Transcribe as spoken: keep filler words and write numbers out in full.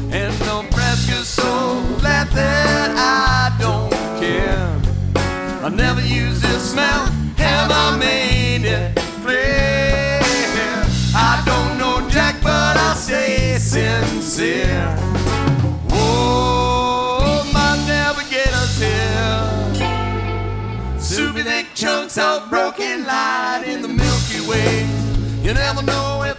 And Nebraska's so glad that I don't care. I never use this mouth, have I made it clear? I don't know Jack, but I say sincere. Oh, my navigator's here. Super thick chunks of broken light in the Milky Way. You never know